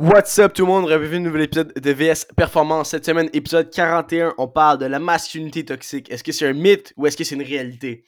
What's up tout le monde, bienvenue à un nouvel épisode de VS Performance. Cette semaine, épisode 41, on parle de la masculinité toxique. Est-ce que c'est un mythe ou est-ce que c'est une réalité?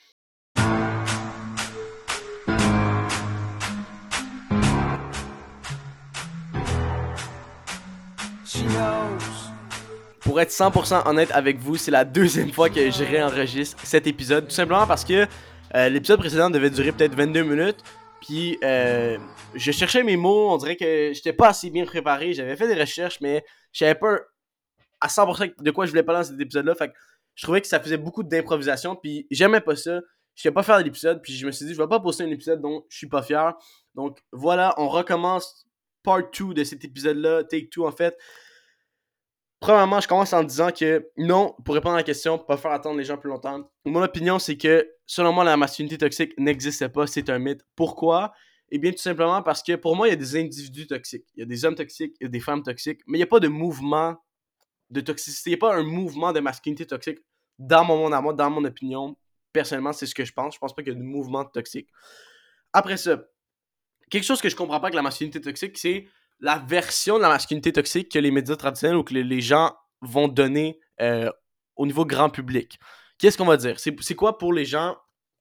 Pour être 100% honnête avec vous, c'est la deuxième fois que je réenregistre cet épisode. Tout simplement parce que l'épisode précédent devait durer peut-être 22 minutes. Puis je cherchais mes mots, on dirait que j'étais pas assez bien préparé. J'avais fait des recherches, mais je savais pas à 100% de quoi je voulais parler dans cet épisode-là. Fait que je trouvais que ça faisait beaucoup d'improvisation. Puis j'aimais pas ça. Je savais pas faire l'épisode. Puis je me suis dit, je vais pas poster un épisode dont je suis pas fier. Donc voilà, on recommence part 2 de cet épisode-là, take 2 en fait. Premièrement, je commence en disant que non, pour répondre à la question, pas faire attendre les gens plus longtemps. Mon opinion, c'est que selon moi, la masculinité toxique n'existe pas, c'est un mythe. Pourquoi? Eh bien, tout simplement parce que pour moi, il y a des individus toxiques. Il y a des hommes toxiques, il y a des femmes toxiques, mais il n'y a pas de mouvement de toxicité. Il n'y a pas un mouvement de masculinité toxique dans mon monde à moi, dans mon opinion. Personnellement, c'est ce que je pense. Je pense pas qu'il y a de mouvement toxique. Après ça, quelque chose que je comprends pas avec la masculinité toxique, c'est la version de la masculinité toxique que les médias traditionnels ou que les gens vont donner au niveau grand public. Qu'est-ce qu'on va dire? C'est quoi pour les gens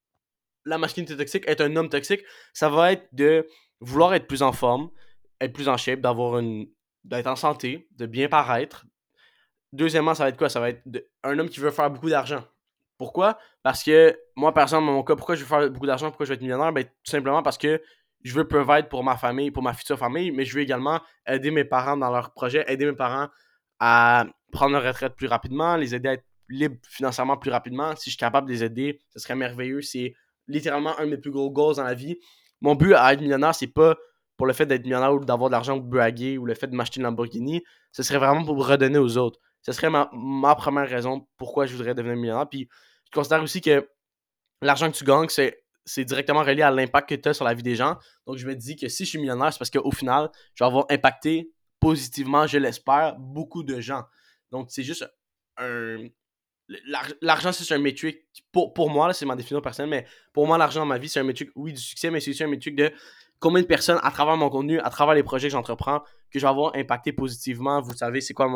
la masculinité toxique? Être un homme toxique, ça va être de vouloir être plus en forme, être plus en shape, d'être en santé, de bien paraître. Deuxièmement, ça va être quoi? Ça va être un homme qui veut faire beaucoup d'argent. Pourquoi? Parce que moi, par exemple, dans mon cas, pourquoi je veux faire beaucoup d'argent, pourquoi je veux être millionnaire? Ben, tout simplement parce que je veux provide pour ma famille, pour ma future famille, mais je veux également aider mes parents dans leurs projets, aider mes parents à prendre leur retraite plus rapidement, les aider à être libres financièrement plus rapidement. Si je suis capable de les aider, ce serait merveilleux. C'est littéralement un de mes plus gros goals dans la vie. Mon but à être millionnaire, c'est pas pour le fait d'être millionnaire ou d'avoir de l'argent ou de braguer ou le fait de m'acheter une Lamborghini. Ce serait vraiment pour redonner aux autres. Ce serait ma première raison pourquoi je voudrais devenir millionnaire. Puis je considère aussi que l'argent que tu gagnes, c'est directement relié à l'impact que tu as sur la vie des gens. Donc je me dis que si je suis millionnaire, c'est parce qu'au final, je vais avoir impacté positivement, je l'espère, beaucoup de gens. Donc c'est juste un... L'argent, c'est un métrique, pour moi, là, c'est ma définition personnelle, mais pour moi, l'argent dans ma vie, c'est un métrique, oui, du succès, mais c'est aussi un métrique de combien de personnes, à travers mon contenu, à travers les projets que j'entreprends, que je vais avoir impacté positivement. Vous savez, c'est quoi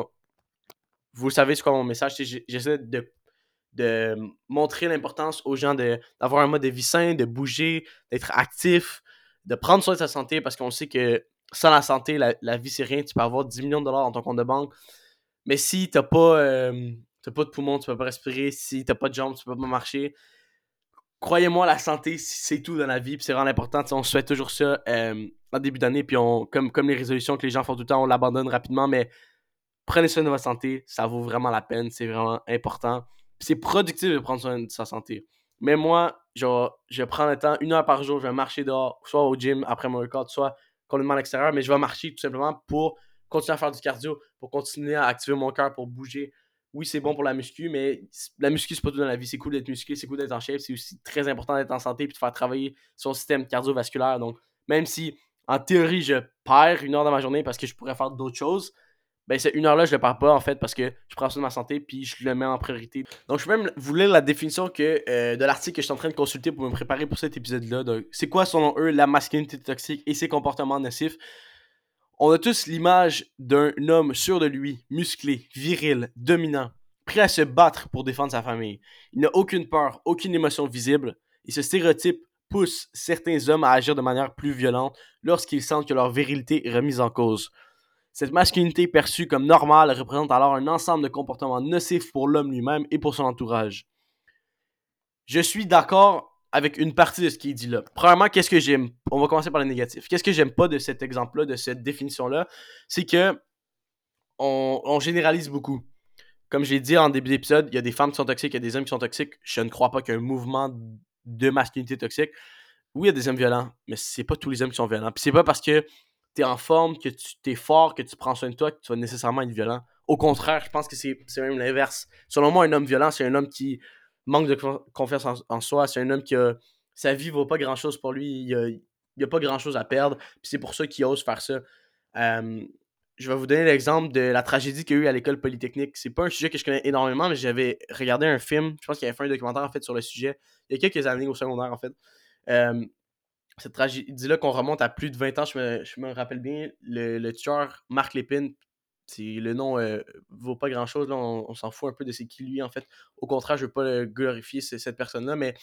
mon message. J'essaie de montrer l'importance aux gens d'avoir un mode de vie sain, de bouger, d'être actif, de prendre soin de sa santé, parce qu'on sait que sans la santé, la vie, c'est rien. Tu peux avoir 10 millions de dollars dans ton compte de banque, mais si t'as pas de poumons, tu peux pas respirer. Si t'as pas de jambes, tu peux pas marcher. Croyez-moi, la santé, c'est tout dans la vie, puis c'est vraiment important. On se souhaite toujours ça en début d'année, puis comme les résolutions que les gens font tout le temps, on l'abandonne rapidement, mais prenez soin de votre santé, ça vaut vraiment la peine, c'est vraiment important. Puis c'est productif de prendre soin de sa santé. Mais moi, genre, je prends le temps, 1 heure par jour, je vais marcher dehors, soit au gym après mon workout, soit complètement à l'extérieur, mais je vais marcher tout simplement pour continuer à faire du cardio, pour continuer à activer mon cœur, pour bouger. Oui, c'est bon pour la muscu, mais la muscu, c'est pas tout dans la vie. C'est cool d'être musclé, c'est cool d'être en shape, c'est aussi très important d'être en santé et de faire travailler son système cardiovasculaire. Donc, même si, en théorie, je perds 1 heure dans ma journée parce que je pourrais faire d'autres choses, ben cette 1 heure-là, je le perds pas en fait parce que je prends soin de ma santé puis je le mets en priorité. Donc je peux même vous lire la définition de l'article que je suis en train de consulter pour me préparer pour cet épisode-là. Donc, c'est quoi selon eux la masculinité toxique et ses comportements nocifs? On a tous l'image d'un homme sûr de lui, musclé, viril, dominant, prêt à se battre pour défendre sa famille. Il n'a aucune peur, aucune émotion visible, et ce stéréotype pousse certains hommes à agir de manière plus violente lorsqu'ils sentent que leur virilité est remise en cause. Cette masculinité perçue comme normale représente alors un ensemble de comportements nocifs pour l'homme lui-même et pour son entourage. Je suis d'accord avec une partie de ce qui est dit là. Premièrement, qu'est-ce que j'aime? On va commencer par le négatif. Qu'est-ce que j'aime pas de cet exemple-là, de cette définition-là? C'est que on généralise beaucoup. Comme j'ai dit en début d'épisode, il y a des femmes qui sont toxiques, il y a des hommes qui sont toxiques. Je ne crois pas qu'il y ait un mouvement de masculinité toxique. Oui, il y a des hommes violents, mais c'est pas tous les hommes qui sont violents. Puis c'est pas parce que t'es en forme, que tu t'es fort, que tu prends soin de toi, que tu vas nécessairement être violent. Au contraire, je pense que c'est même l'inverse. Selon moi, un homme violent, c'est un homme qui manque de confiance en soi. C'est un homme qui a... Sa vie vaut pas grand-chose pour lui. Il a pas grand-chose à perdre. Puis c'est pour ça qu'il ose faire ça. Euh, je vais vous donner l'exemple de la tragédie qu'il y a eu à l'école polytechnique. C'est pas un sujet que je connais énormément, mais j'avais regardé un film. Je pense qu'il avait fait un documentaire en fait sur le sujet il y a quelques années au secondaire en fait. Euh, cette tragédie-là qu'on remonte à plus de 20 ans, je me rappelle bien, le tueur Marc Lépine, le nom vaut pas grand-chose, là, on s'en fout un peu de c'est qui lui, en fait. Au contraire, je veux pas glorifier cette personne-là, mais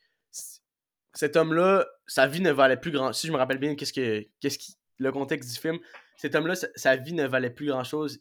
cet homme-là, sa vie ne valait plus grand. Si je me rappelle bien, le contexte du film, cet homme-là, sa vie ne valait plus grand-chose.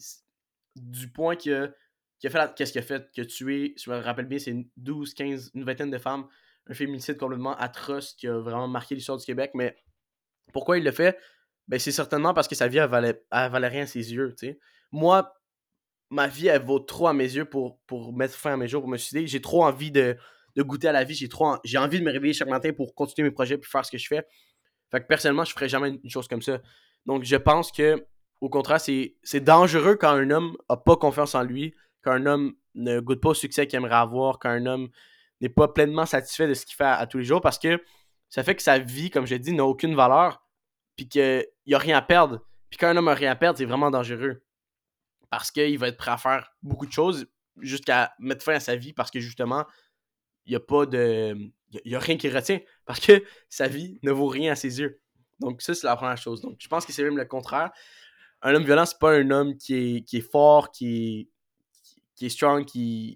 Du point qu'il a fait qu'est-ce qu'il a fait, qu'il a tué, je me rappelle bien, c'est 12, 15, une vingtaine de femmes, un féminicide complètement atroce qui a vraiment marqué l'histoire du Québec. Mais pourquoi il le fait? Ben, c'est certainement parce que sa vie, elle valait rien à ses yeux, tu sais. Moi, ma vie, elle vaut trop à mes yeux pour mettre fin à mes jours, pour me suicider. J'ai trop envie de goûter à la vie. J'ai envie de me réveiller chaque matin pour continuer mes projets puis faire ce que je fais. Fait que personnellement, je ferais jamais une chose comme ça. Donc, je pense que, au contraire, c'est dangereux quand un homme a pas confiance en lui, quand un homme ne goûte pas au succès qu'il aimerait avoir, quand un homme n'est pas pleinement satisfait de ce qu'il fait à tous les jours, parce que ça fait que sa vie, comme je l'ai dit, n'a aucune valeur, puis qu'il n'y a rien à perdre. Puis quand un homme a rien à perdre, c'est vraiment dangereux. Parce qu'il va être prêt à faire beaucoup de choses jusqu'à mettre fin à sa vie, parce que justement, il n'y a pas de. Il y a rien qui retient. Parce que sa vie ne vaut rien à ses yeux. Donc, ça, c'est la première chose. Donc, je pense que c'est même le contraire. Un homme violent, c'est pas un homme qui est fort, qui est strong,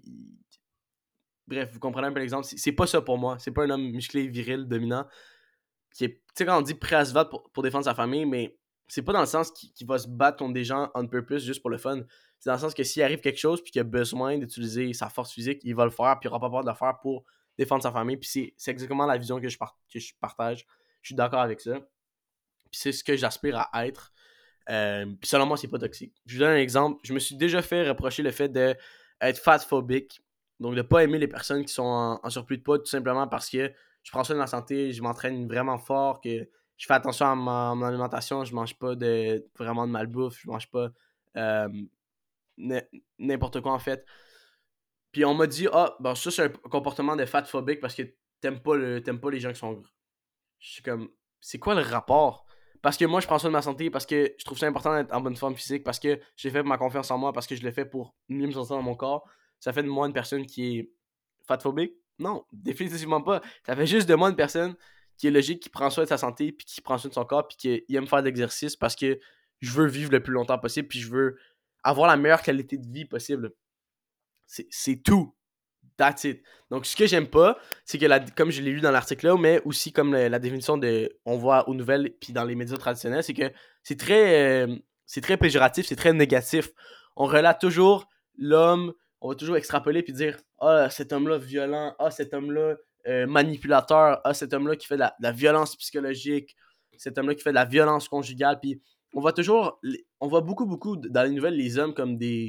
Bref, vous comprenez un peu l'exemple. C'est pas ça pour moi. C'est pas un homme musclé, viril, dominant, qui est. Tu sais, quand on dit prêt à se battre pour défendre sa famille, mais c'est pas dans le sens qu'il va se battre contre des gens on purpose juste pour le fun. C'est dans le sens que s'il arrive quelque chose puis qu'il a besoin d'utiliser sa force physique, il va le faire puis il aura pas peur de le faire pour défendre sa famille. Puis c'est exactement la vision que je partage. Je suis d'accord avec ça. Puis c'est ce que j'aspire à être. Puis selon moi, c'est pas toxique. Je vous donne un exemple. Je me suis déjà fait reprocher le fait d'être fatphobique. Donc de pas aimer les personnes qui sont en surplus de poids tout simplement parce que je prends soin de ma santé, je m'entraîne vraiment fort, que je fais attention à mon alimentation, je mange pas vraiment de malbouffe, je mange pas euh, n'importe quoi en fait. Puis on m'a dit, ah, ben ça c'est un comportement de fatphobique parce que t'aimes pas les gens qui sont gros. Je suis comme, c'est quoi le rapport? Parce que moi, je prends soin de ma santé, parce que je trouve ça important d'être en bonne forme physique, parce que j'ai fait ma confiance en moi, parce que je l'ai fait pour mieux me sentir dans mon corps. Ça fait de moi une personne qui est fatphobique? Non, définitivement pas. Ça fait juste de moi une personne qui est logique, qui prend soin de sa santé, puis qui prend soin de son corps, puis qui aime faire de l'exercice parce que je veux vivre le plus longtemps possible, puis je veux avoir la meilleure qualité de vie possible. C'est tout. That's it. Donc, ce que j'aime pas, c'est que, comme je l'ai lu dans l'article là, mais aussi comme la définition on voit aux nouvelles puis dans les médias traditionnels, c'est que c'est très péjoratif, c'est très négatif. On relate toujours l'homme, on va toujours extrapoler puis dire ah, cet homme-là violent, ah, cet homme-là manipulateur, ah, cet homme-là qui fait de la violence psychologique, cet homme-là qui fait de la violence conjugale. Puis on voit beaucoup dans les nouvelles les hommes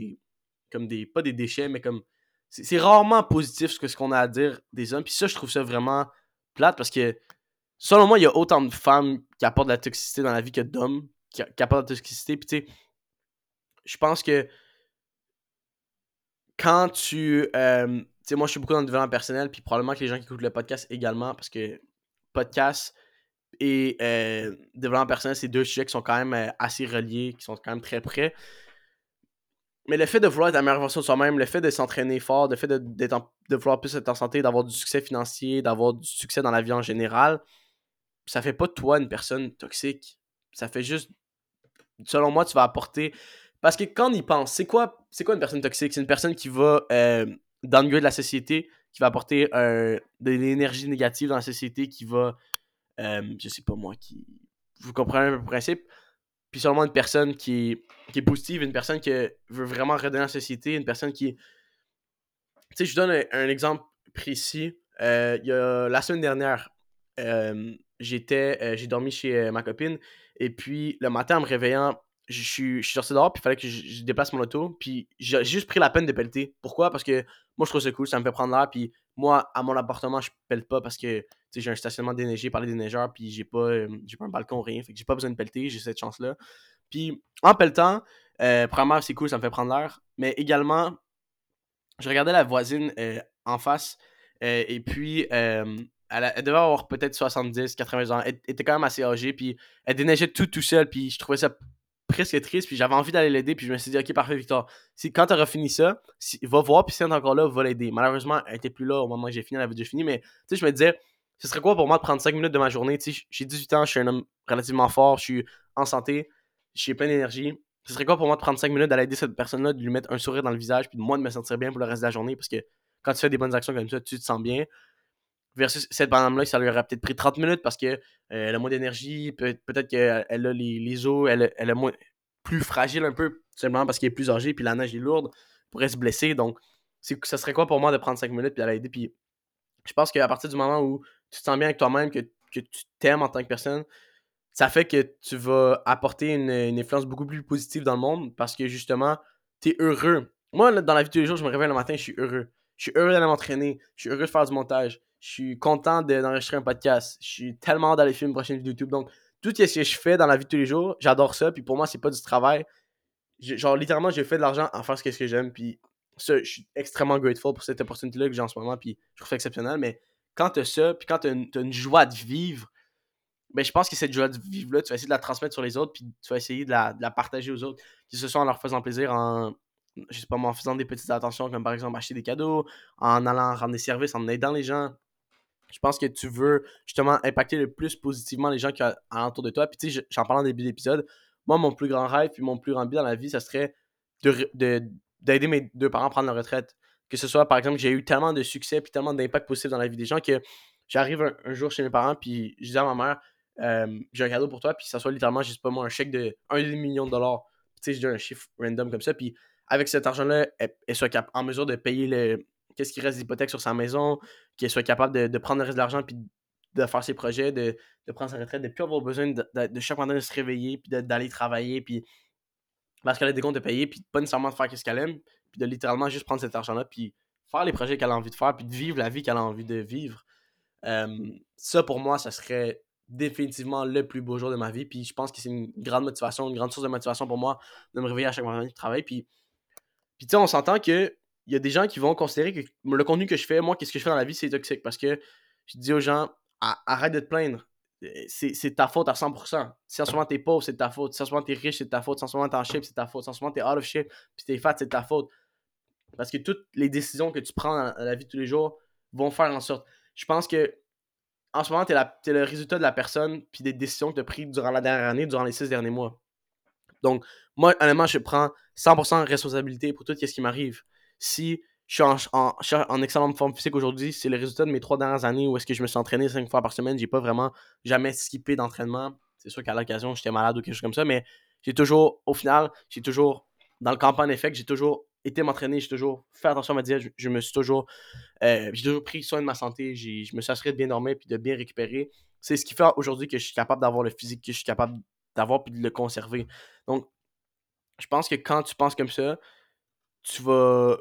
pas des déchets, mais comme c'est rarement positif ce qu'on a à dire des hommes. Puis ça, je trouve ça vraiment plate parce que, selon moi, il y a autant de femmes qui apportent de la toxicité dans la vie que d'hommes qui apportent de la toxicité. Puis tu sais, je pense que quand tu sais, moi, je suis beaucoup dans le développement personnel, puis probablement que les gens qui écoutent le podcast également, parce que podcast et développement personnel, c'est deux sujets qui sont quand même assez reliés, qui sont quand même très près. Mais le fait de vouloir être la meilleure version de soi-même, le fait de s'entraîner fort, le fait de vouloir plus être en santé, d'avoir du succès financier, d'avoir du succès dans la vie en général, ça fait pas de toi une personne toxique. Ça fait juste, selon moi, tu vas apporter. Parce que quand on y pense, c'est quoi une personne toxique? C'est une personne qui va downgrade la société, qui va apporter de l'énergie négative dans la société, qui va, je sais pas moi, vous comprenez un peu le principe? Puis seulement une personne qui est positive, une personne qui veut vraiment redonner à la société, une personne qui. Tu sais, je vous donne un exemple précis. Il y a la semaine dernière, j'ai dormi chez ma copine, et puis le matin, en me réveillant, je suis sorti dehors, puis il fallait que je déplace mon auto, puis j'ai juste pris la peine de pelleter. Pourquoi? Parce que moi, je trouve ça cool, ça me fait prendre l'air, puis moi, à mon appartement, je pelle pas parce que j'ai un stationnement déneigé par les déneigeurs, puis j'ai pas un balcon ou rien, fait que j'ai pas besoin de pelleter, j'ai cette chance-là. Puis en pelletant, premièrement, c'est cool, ça me fait prendre l'air, mais également, je regardais la voisine en face, et puis elle devait avoir peut-être 70, 80 ans. Elle était quand même assez âgée, puis elle déneigeait tout seul, puis je trouvais ça presque triste, puis j'avais envie d'aller l'aider, puis je me suis dit, ok, parfait, Victor. Quand tu auras fini ça, va voir, puis si elle est encore là, va l'aider. Malheureusement, elle était plus là au moment où j'ai fini, elle avait déjà fini, mais tu sais, je me disais, ce serait quoi pour moi de prendre 5 minutes de ma journée? Tu sais, j'ai 18 ans, je suis un homme relativement fort, je suis en santé, j'ai plein d'énergie. Ce serait quoi pour moi de prendre 5 minutes d'aller aider cette personne-là, de lui mettre un sourire dans le visage, puis de moi de me sentir bien pour le reste de la journée, parce que quand tu fais des bonnes actions comme ça, tu te sens bien. Versus cette madame-là, ça lui aurait peut-être pris 30 minutes parce que elle a moins d'énergie, peut-être qu'elle a les os, elle a moins plus fragile un peu, tout simplement parce qu'elle est plus âgée, puis la neige est lourde, elle pourrait se blesser. Donc, ça serait quoi pour moi de prendre 5 minutes puis d'aller aider? Puis je pense qu'à partir du moment où tu te sens bien avec toi-même, que tu t'aimes en tant que personne, ça fait que tu vas apporter une influence beaucoup plus positive dans le monde parce que justement, tu es heureux. Moi, là, dans la vie de tous les jours, je me réveille le matin, je suis heureux. Je suis heureux d'aller m'entraîner. Je suis heureux de faire du montage. Je suis content d'enregistrer un podcast. Je suis tellement hâte d'aller filmer une prochaine vidéo YouTube. Donc, tout ce que je fais dans la vie de tous les jours, j'adore ça. Puis pour moi, c'est pas du travail. Genre, littéralement, j'ai fait de l'argent en faire ce que j'aime. Puis ça, je suis extrêmement grateful pour cette opportunité-là que j'ai en ce moment. Puis je trouve ça exceptionnel. Mais quand tu as ça, puis quand tu as une joie de vivre, ben, je pense que cette joie de vivre-là, tu vas essayer de la transmettre sur les autres, puis tu vas essayer de la partager aux autres, que ce soit en leur faisant plaisir, je sais pas moi, en faisant des petites attentions, comme par exemple acheter des cadeaux, en allant rendre des services, en aidant les gens. Je pense que tu veux justement impacter le plus positivement les gens qui sont alentour de toi. Puis tu sais, j'en parlais en début d'épisode, moi, mon plus grand rêve, puis mon plus grand but dans la vie, ça serait d'aider mes deux parents à prendre leur retraite. Que ce soit, par exemple, j'ai eu tellement de succès, puis tellement d'impact positif dans la vie des gens que j'arrive un jour chez mes parents, puis je dis à ma mère, j'ai un cadeau pour toi, puis ça soit littéralement, je sais pas moi, un chèque de 1,5 million de dollars. Tu sais, je dis un chiffre random comme ça, puis avec cet argent-là, elle soit en mesure de payer qu'est-ce qui reste d'hypothèque sur sa maison, qu'elle soit capable de prendre le reste de l'argent, puis de faire ses projets, de prendre sa retraite, de ne plus avoir besoin de chaque matin de se réveiller, puis d'aller travailler, puis parce qu'elle a des comptes de payer, puis pas nécessairement de faire ce qu'elle aime, puis de littéralement juste prendre cet argent-là, puis faire les projets qu'elle a envie de faire, puis de vivre la vie qu'elle a envie de vivre. Ça, pour moi, ça serait définitivement le plus beau jour de ma vie. Puis je pense que c'est une grande motivation, une grande source de motivation pour moi de me réveiller à chaque matin du travail. Puis tu sais, on s'entend que il y a des gens qui vont considérer que le contenu que je fais, moi, qu'est-ce que je fais dans la vie, c'est toxique. Parce que je dis aux gens, arrête de te plaindre. C'est ta faute à 100%. Si en ce moment t'es pauvre, c'est de ta faute. Si en ce moment t'es riche, c'est de ta faute. Si en ce moment t'es en shape, c'est de ta faute. Si en ce moment t'es out of shape, puis t'es fat, c'est de ta faute. Parce que toutes les décisions que tu prends dans la vie de tous les jours vont faire en sorte. Je pense que en ce moment, t'es le résultat de la personne puis des décisions que tu as prises durant la dernière année, durant les 6 derniers mois. Donc, moi, honnêtement, je prends 100% de responsabilité pour tout ce qui m'arrive. Si je suis en excellente forme physique aujourd'hui, c'est le résultat de mes 3 dernières années où est-ce que je me suis entraîné 5 fois par semaine. J'ai pas vraiment jamais skippé d'entraînement. C'est sûr qu'à l'occasion, j'étais malade ou quelque chose comme ça, mais au final, j'ai toujours, dans le campagne effect, j'ai toujours été m'entraîner, j'ai toujours fait attention à ma diète, j'ai toujours pris soin de ma santé, je me suis assuré de bien dormir puis de bien récupérer. C'est ce qui fait aujourd'hui que je suis capable d'avoir le physique que je suis capable d'avoir puis de le conserver. Donc, je pense que quand tu penses comme ça, tu vas.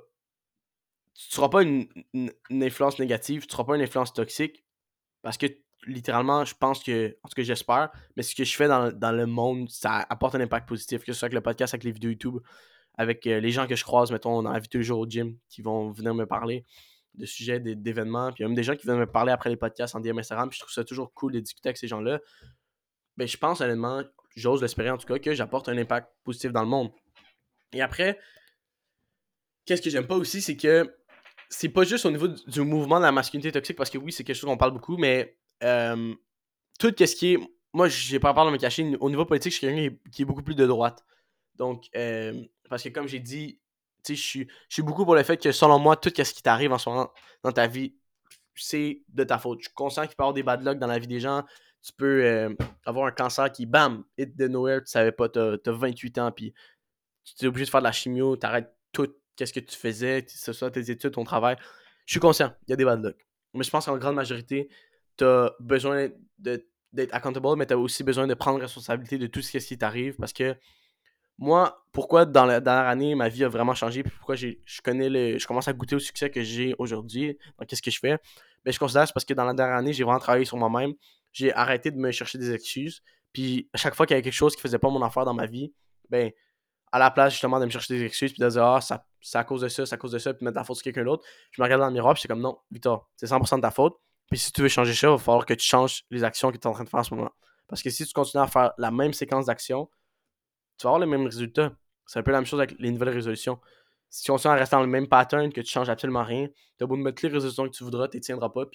Tu ne seras pas une influence négative, tu ne seras pas une influence toxique parce que littéralement, je pense que, en tout cas, j'espère, mais ce que je fais dans le monde, ça apporte un impact positif, que ce soit avec le podcast, avec les vidéos YouTube, avec les gens que je croise, mettons, dans la vie de tous les jours au gym, qui vont venir me parler de sujets, d'événements, puis il y a même des gens qui viennent me parler après les podcasts en DM Instagram, puis je trouve ça toujours cool de discuter avec ces gens-là. Ben, je pense honnêtement, j'ose l'espérer en tout cas, que j'apporte un impact positif dans le monde. Et après, qu'est-ce que j'aime pas aussi, c'est que c'est pas juste au niveau du mouvement de la masculinité toxique, parce que oui, c'est quelque chose qu'on parle beaucoup, mais tout ce qui est. Moi, j'ai pas peur de me cacher. Au niveau politique, je suis quelqu'un qui est beaucoup plus de droite. Donc, parce que comme j'ai dit, tu sais, je suis beaucoup pour le fait que selon moi, tout ce qui t'arrive en ce moment dans ta vie, c'est de ta faute. Je suis conscient qu'il peut y avoir des bad luck dans la vie des gens. Tu peux avoir un cancer qui, bam, hit de nowhere, tu savais pas, t'as 28 ans, puis tu es obligé de faire de la chimio, t'arrêtes tout, qu'est-ce que tu faisais, que ce soit tes études, ton travail. Je suis conscient, il y a des bad luck. Mais je pense qu'en grande majorité, t'as besoin d'être accountable, mais t'as aussi besoin de prendre responsabilité de tout ce qui t'arrive, parce que moi, pourquoi dans la dernière année, ma vie a vraiment changé, puis pourquoi je commence à goûter au succès que j'ai aujourd'hui, dans qu'est-ce que je fais, ben, je considère que c'est parce que dans la dernière année, j'ai vraiment travaillé sur moi-même, j'ai arrêté de me chercher des excuses, puis à chaque fois qu'il y avait quelque chose qui faisait pas mon affaire dans ma vie, ben, à la place justement de me chercher des excuses, puis de dire, ah, ça, c'est à cause de ça, c'est à cause de ça, puis mettre la faute sur quelqu'un d'autre, je me regarde dans le miroir, puis c'est comme, non, Victor, c'est 100% de ta faute, puis si tu veux changer ça, il va falloir que tu changes les actions que tu es en train de faire en ce moment. Parce que si tu continues à faire la même séquence d'actions, tu vas avoir le même résultat. C'est un peu la même chose avec les nouvelles résolutions. Si tu continues à rester dans le même pattern, que tu changes absolument rien, tu as beau de mettre les résolutions que tu voudras, tu ne tiendras pas, puis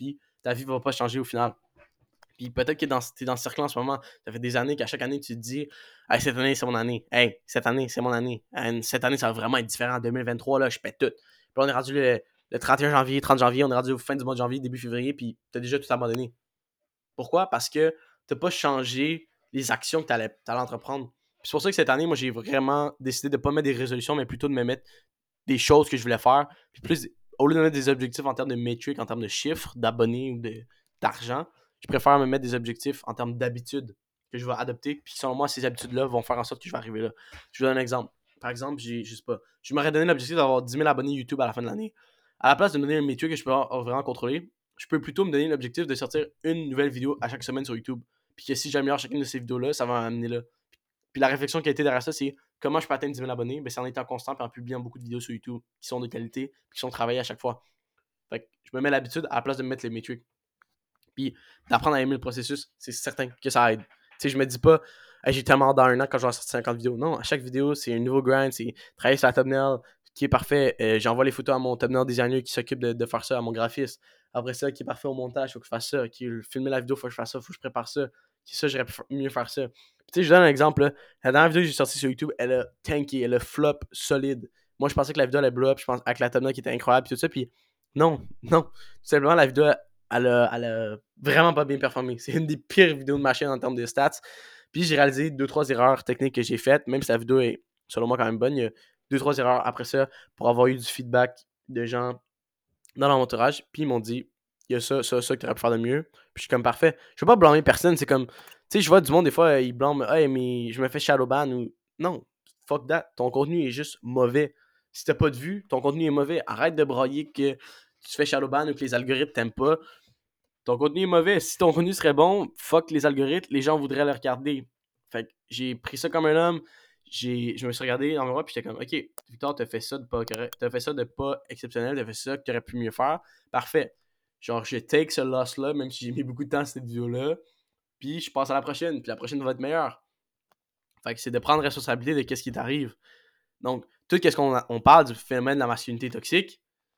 ta vie va pas changer au final. Puis peut-être que t'es dans ce cercle en ce moment. Ça fait des années qu'à chaque année, tu te dis hey, cette année, c'est mon année. Hey, cette année, c'est mon année. Hey, cette année, ça va vraiment être différent. En 2023, là, je pète tout. Puis là, on est rendu le 31 janvier, 30 janvier, on est rendu au fin du mois de janvier, début février, puis t'as déjà tout abandonné. Pourquoi? Parce que t'as pas changé les actions que t'allais entreprendre. Puis c'est pour ça que cette année, moi, j'ai vraiment décidé de pas mettre des résolutions, mais plutôt de me mettre des choses que je voulais faire. Puis plus, au lieu de mettre des objectifs en termes de métriques, en termes de chiffres, d'abonnés ou d'argent, je préfère me mettre des objectifs en termes d'habitudes que je vais adopter. Puis selon moi, ces habitudes-là vont faire en sorte que je vais arriver là. Je vous donne un exemple. Par exemple, je sais pas, je m'aurais donné l'objectif d'avoir 10 000 abonnés YouTube à la fin de l'année. À la place de me donner un métier que je peux vraiment contrôler, je peux plutôt me donner l'objectif de sortir une nouvelle vidéo à chaque semaine sur YouTube. Puis que si j'améliore chacune de ces vidéos-là, ça va m'amener là. Puis la réflexion qui a été derrière ça, c'est comment je peux atteindre 10 000 abonnés. Ben, c'est en étant constant et en publiant beaucoup de vidéos sur YouTube qui sont de qualité et qui sont travaillées à chaque fois. Fait que je me mets l'habitude à la place de me mettre les métriques. Puis d'apprendre à aimer le processus, c'est certain que ça aide. Tu sais, je me dis pas, hey, j'ai tellement dans un an quand je vais sortir 50 vidéos. Non, à chaque vidéo, c'est un nouveau grind, c'est travailler sur la thumbnail qui est parfait. J'envoie les photos à mon thumbnail designer qui s'occupe de faire ça, à mon graphiste. Après ça, qui est parfait au montage, faut que je fasse ça. Qui filmer la vidéo, faut que je fasse ça, faut que je prépare ça. Qui ça, j'aurais pu mieux faire ça. Puis, tu sais, je donne un exemple. Là. La dernière vidéo que j'ai sortie sur YouTube, elle a tanké, elle a flop solide. Moi, je pensais que la vidéo allait blow up, je pense avec la thumbnail qui était incroyable, puis tout ça. Puis non, non. Tout simplement, la vidéo, elle a vraiment pas bien performé. C'est une des pires vidéos de ma chaîne en termes de stats. Puis j'ai réalisé 2-3 erreurs techniques que j'ai faites, même si la vidéo est, selon moi, quand même bonne. Il y a 2-3 erreurs après ça pour avoir eu du feedback de gens dans leur entourage. Puis ils m'ont dit, il y a ça que tu aurais pu faire de mieux. Puis je suis comme parfait. Je veux pas blâmer personne. C'est comme, tu sais, je vois du monde, des fois, ils blâment, hey, mais je me fais shadowban ou. Non, fuck that. Ton contenu est juste mauvais. Si t'as pas de vue, ton contenu est mauvais. Arrête de brailler que tu te fais shadowban ou que les algorithmes t'aiment pas. Ton contenu est mauvais. Si ton contenu serait bon, fuck les algorithmes, les gens voudraient le regarder. Fait que j'ai pris ça comme un homme. Je me suis regardé dans le miroir puis j'étais comme, ok, Victor, t'as fait ça de pas correct, t'as fait ça de pas exceptionnel, t'as fait ça que t'aurais pu mieux faire. Parfait. Genre, je take ce loss-là, même si j'ai mis beaucoup de temps à cette vidéo-là. Puis je passe à la prochaine. Puis la prochaine va être meilleure. Fait que c'est de prendre responsabilité de qu'est-ce qui t'arrive. Donc, tout ce qu'on on parle du phénomène de la masculinité toxique,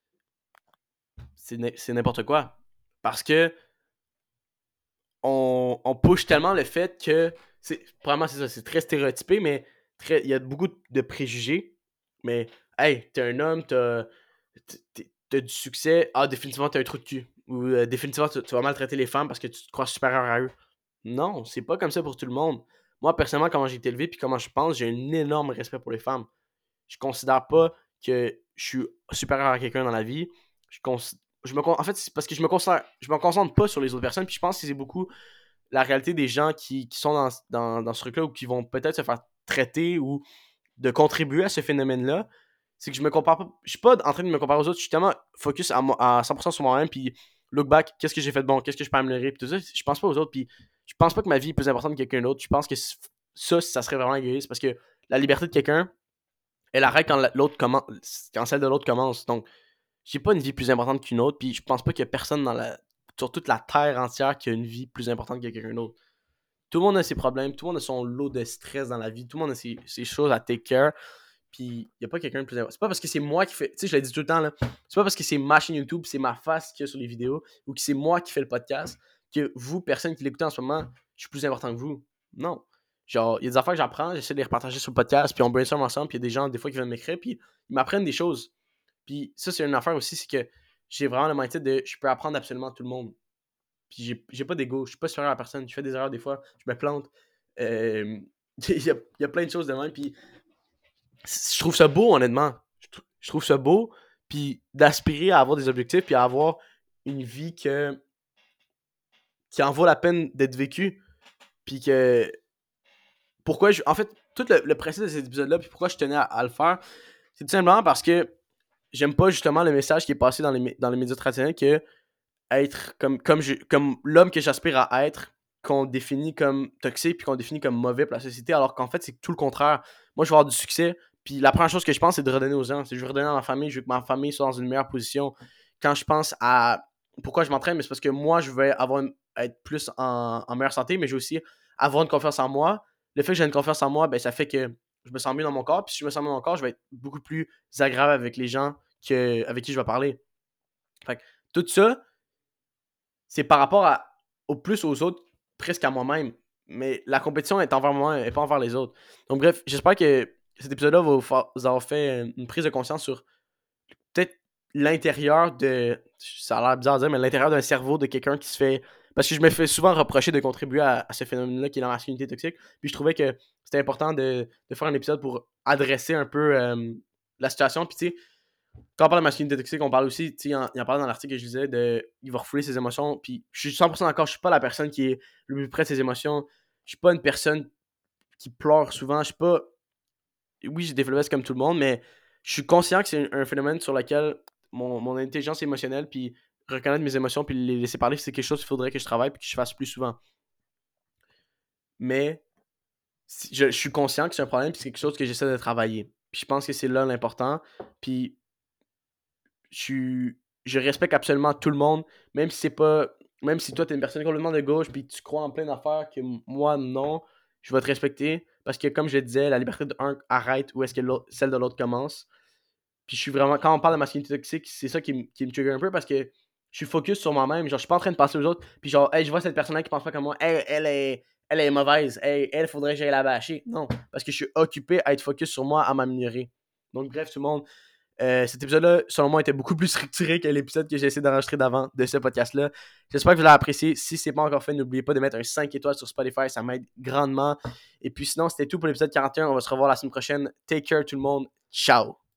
c'est n'importe quoi. Parce que on push tellement le fait que probablement c'est ça, c'est très stéréotypé, mais il y a beaucoup de préjugés. Mais hey, t'es un homme, t'as du succès, définitivement t'as un trou de cul. Ou définitivement tu vas maltraiter les femmes parce que tu te crois supérieur à eux. Non, c'est pas comme ça pour tout le monde. Moi, personnellement, comment j'ai été élevé puis comment je pense, j'ai un énorme respect pour les femmes. Je considère pas que je suis supérieur à quelqu'un dans la vie. En fait, c'est parce que je me concentre pas sur les autres personnes, puis je pense que c'est beaucoup la réalité des gens qui sont dans ce truc-là ou qui vont peut-être se faire traiter ou de contribuer à ce phénomène-là. C'est que je me compare pas. Je suis pas en train de me comparer aux autres, je suis tellement focus à 100% sur moi-même, puis look back, qu'est-ce que j'ai fait de bon, qu'est-ce que je peux améliorer, puis tout ça. Je pense pas aux autres, puis je pense pas que ma vie est plus importante que quelqu'un d'autre. Je pense que ça serait vraiment égoïste parce que la liberté de quelqu'un, elle arrête quand celle de l'autre commence. Donc, j'ai pas une vie plus importante qu'une autre, puis je pense pas qu'il y a personne sur toute la terre entière qui a une vie plus importante que quelqu'un d'autre. Tout le monde a ses problèmes, tout le monde a son lot de stress dans la vie, tout le monde a ses choses à take care, puis il y a pas quelqu'un de plus important. C'est pas parce que c'est moi qui fais, tu sais, je l'ai dit tout le temps, là, c'est pas parce que c'est ma chaîne YouTube, c'est ma face qu'il y a sur les vidéos, ou que c'est moi qui fais le podcast, que vous, personne qui l'écoutez en ce moment, je suis plus important que vous. Non. Genre, il y a des affaires que j'apprends, j'essaie de les repartager sur le podcast, puis on brainstorm ensemble, puis il y a des gens, des fois, qui viennent m'écrire, puis ils m'apprennent des choses. Puis ça, c'est une affaire aussi, c'est que j'ai vraiment le mindset de je peux apprendre absolument tout le monde. Puis j'ai pas d'ego, je suis pas supérieur à personne, je fais des erreurs des fois, je me plante. Il y a plein de choses de même, puis je trouve ça beau, honnêtement. Je trouve ça beau, puis d'aspirer à avoir des objectifs, puis à avoir une vie qui en vaut la peine d'être vécue, puis que en fait, tout le principe de cet épisode-là, puis pourquoi je tenais à le faire, c'est tout simplement parce que j'aime pas justement le message qui est passé dans les médias traditionnels que être comme l'homme que j'aspire à être, qu'on définit comme toxique puis qu'on définit comme mauvais pour la société, alors qu'en fait, c'est tout le contraire. Moi, je veux avoir du succès, puis la première chose que je pense, c'est de redonner aux gens. Je veux redonner à ma famille, je veux que ma famille soit dans une meilleure position. Quand je pense à pourquoi je m'entraîne, mais c'est parce que moi, je veux être plus en meilleure santé, mais je veux aussi avoir une confiance en moi. Le fait que j'ai une confiance en moi, ben, ça fait que je me sens mieux dans mon corps, puis si je me sens mieux dans mon corps, je vais être beaucoup plus agréable avec les gens avec qui je vais parler. Fait que tout ça, c'est par rapport au plus aux autres, presque à moi-même. Mais la compétition est envers moi et pas envers les autres. Donc bref, j'espère que cet épisode-là va vous avoir fait une prise de conscience sur peut-être l'intérieur de. Ça a l'air bizarre à dire, mais l'intérieur d'un cerveau de quelqu'un qui se fait. Parce que je me fais souvent reprocher de contribuer à ce phénomène-là qui est la masculinité toxique. Puis je trouvais que c'était important de faire un épisode pour adresser un peu la situation. Puis tu sais, quand on parle de masculinité toxique, on parle aussi, tu sais, il en parle dans l'article que je disais, il va refouler ses émotions. Puis je suis 100% d'accord, je suis pas la personne qui est le plus près de ses émotions. Je suis pas une personne qui pleure souvent. Je suis pas. Oui, j'ai développé ça comme tout le monde, mais je suis conscient que c'est un phénomène sur lequel mon intelligence émotionnelle, puis reconnaître mes émotions, puis les laisser parler, c'est quelque chose qu'il faudrait que je travaille, puis que je fasse plus souvent. Mais je suis conscient que c'est un problème, puis c'est quelque chose que j'essaie de travailler. Puis je pense que c'est là l'important. Puis je respecte absolument tout le monde, même si c'est pas. Même si toi, t'es une personne complètement de gauche, puis tu crois en plein d'affaires que moi, non, je vais te respecter. Parce que, comme je le disais, la liberté d'un arrête où est-ce que celle de l'autre commence. Puis je suis vraiment. Quand on parle de masculinité toxique, c'est ça qui me trigger un peu parce que je suis focus sur moi-même. Genre, je suis pas en train de passer aux autres. Puis genre, hey, je vois cette personne-là qui pense pas comme moi. Elle est mauvaise. Hey, elle, faudrait que j'aille la bâcher. Non. Parce que je suis occupé à être focus sur moi, à m'améliorer. Donc, bref, tout le monde. Cet épisode-là, selon moi, était beaucoup plus structuré que l'épisode que j'ai essayé d'enregistrer d'avant de ce podcast-là. J'espère que vous l'avez apprécié. Si c'est pas encore fait, n'oubliez pas de mettre un 5 étoiles sur Spotify, ça m'aide grandement. Et puis sinon, c'était tout pour l'épisode 41. On va se revoir la semaine prochaine. Take care tout le monde. Ciao!